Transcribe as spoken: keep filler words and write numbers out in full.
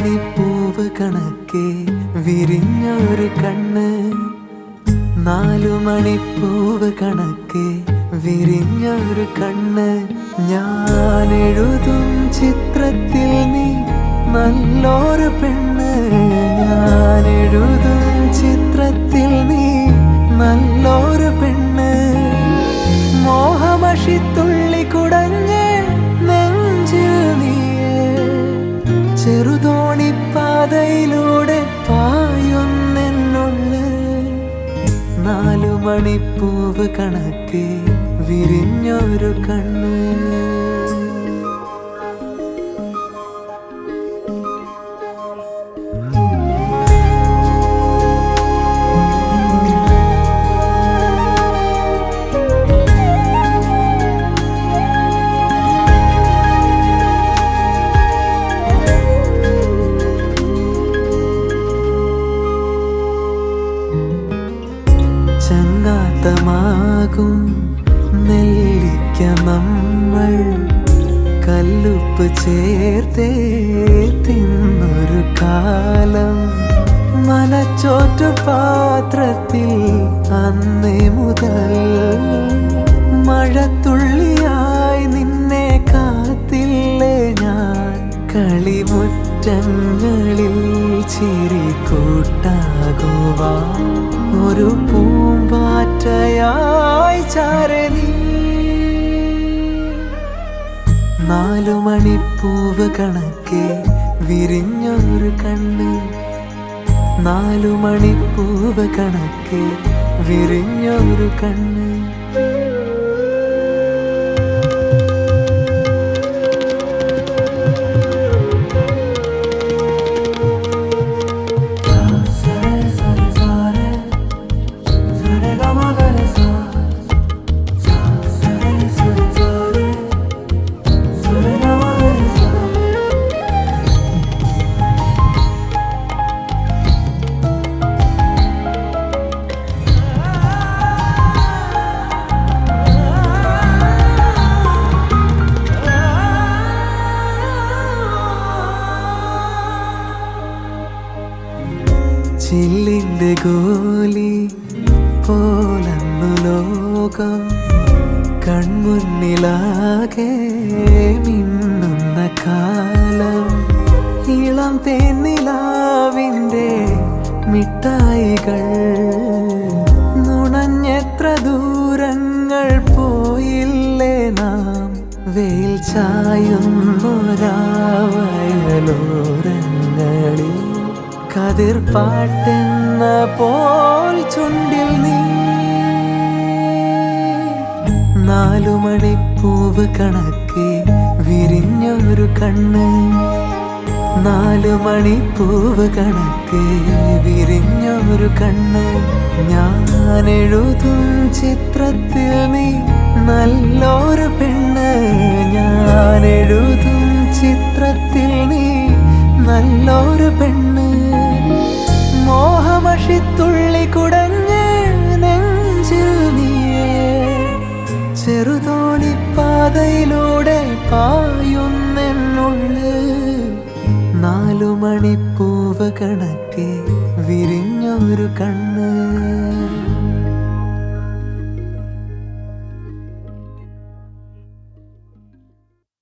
മണിപ്പൂവ് കണക്കെ വിരിഞ്ഞൊരു കണ്ണ്, നാലു മണിപ്പൂവ് കണക്കെ വിരിഞ്ഞൊരു കണ്ണ്. ഞാൻ എഴുതും ചിത്രത്തിൽ നീ നല്ലൊരു പെണ്ണ്, ഞാൻ എഴുതും ചിത്രത്തിൽ നീ നല്ലൊരു പെണ്ണ്. മോഹമഷിത്തുള്ളി കുടഞ്ഞ് നെഞ്ചിൽ നീയേ, ചെറുതോണിപ്പാതയിലൂടെ പായുന്നെന്നുള്ള്. നാലു മണിപ്പൂവ് കണക്കെ വിരിഞ്ഞൊരു കണ്ണ്. ചങ്ങാത്തമാകും നെല്ലിക്ക നമ്മൾ കല്ലുപ്പ് ചേർത്തേ തിന്നൊരു കാലം. മനച്ചോറ്റു പാത്രത്തിൽ അന്നേ മുതൽ മഴത്തുള്ളിയായി നിന്നെ കാത്തില്ലേ ഞാൻ. കളിമുറ്റങ്ങളിൽ ചിരി കൂട്ടാകുവാൻ ഒരു പൂമ്പാറ്റയായി ചാരനീ. നാലു മണിപ്പൂവ് കണക്കെ വിരിഞ്ഞൊരു കണ്ണ്, നാലു മണിപ്പൂവ് കണക്കെ വിരിഞ്ഞൊരു കണ്ണ്. ചില്ലിൻ്റെ ഗോലി പോലന്നു ലോകം കൺമുന്നിലാകെ മിന്നുന്ന കാലം. ഇളം തേനിലാവിൻ്റെ മിഠായികൾ നുണഞ്ഞെത്ര ദൂരങ്ങൾ പോയില്ലേ നാം. വെയിൽ ചായുന്നൊരാവയലോരങ്ങളിൽ കതിർ പാട്ടെന്ന പോൽ ചുണ്ടിൽ നീ. നാലു മണിപ്പൂവ് കണക്കെ വിരിഞ്ഞൊരു കണ്ണ്, നാലു മണിപ്പൂവ് കണക്കെ വിരിഞ്ഞൊരു കണ്ണ്. ഞാൻ എഴുതും ചിത്രത്തിൽ നീ നല്ലൊരു പെണ്ണ്, ഞാൻ എഴുതും ചിത്രത്തിൽ നീ നല്ലൊരു പെണ്ണ്. മോഹമഷിത്തുള്ളി കുടഞ്ഞ് നെഞ്ചിൽ നീയേ, ചെറുതോണിപ്പാതയിലൂടെ പായുന്നെന്നുള്ള്. നാലു മണിപ്പൂവ് കണക്കെ വിരിഞ്ഞൊരു കണ്ണ്.